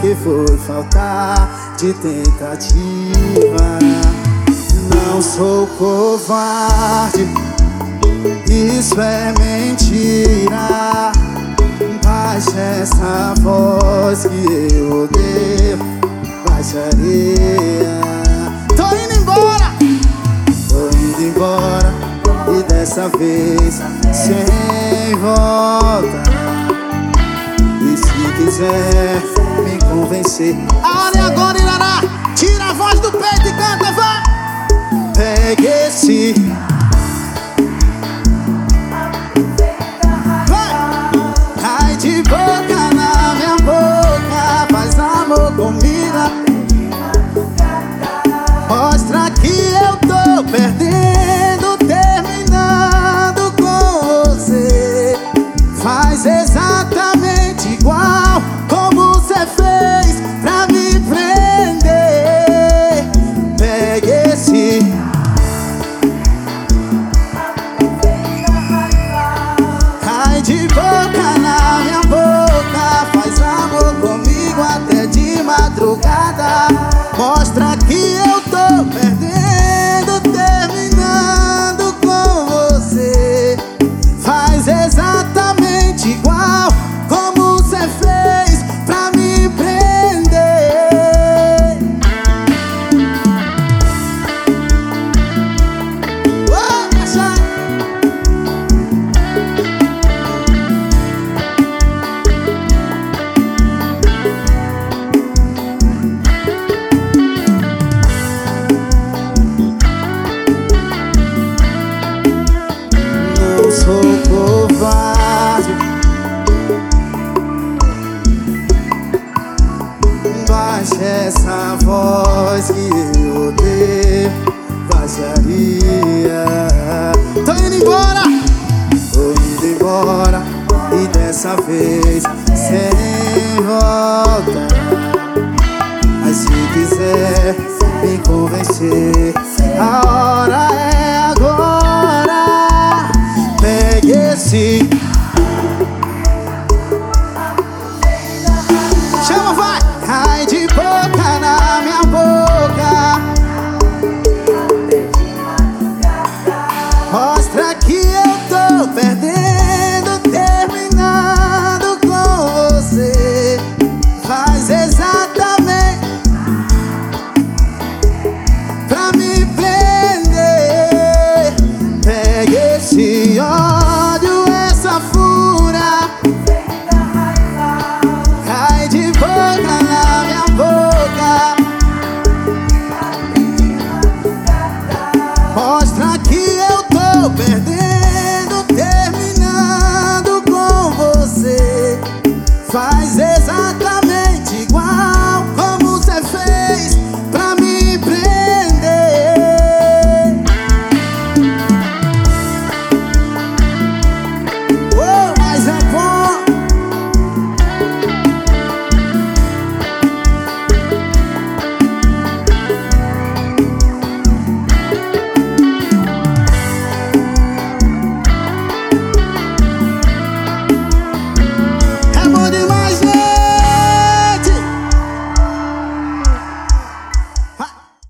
que foi faltar de tentativa. Não sou covarde, isso é mentira. Baixa essa voz que eu odeio, baixaria. Tô indo embora, e dessa vez sem volta. E se quiser me convencer, a hora é agora, Irará. Tira a voz do peito e canta, vai! Pegue esse, vai! Cai de boca na minha boca, faz amor comigo. Mostra que eu tô perdendo, terminando com você. Faz exatamente igual como você fez pra me prender. Pegue esse, cai de boca na minha boca, faz amor comigo até de madrugada. Mostra que eu tô perdendo, terminando com você. Faz exatamente igual como você fez pra me prender. Oh, não sou covarde, baixa essa voz que eu odeio, baixaria. Tô indo embora, e dessa vez sem volta. Mas se quiser me convencer, a hora é agora. Pegue esse, chama, vai!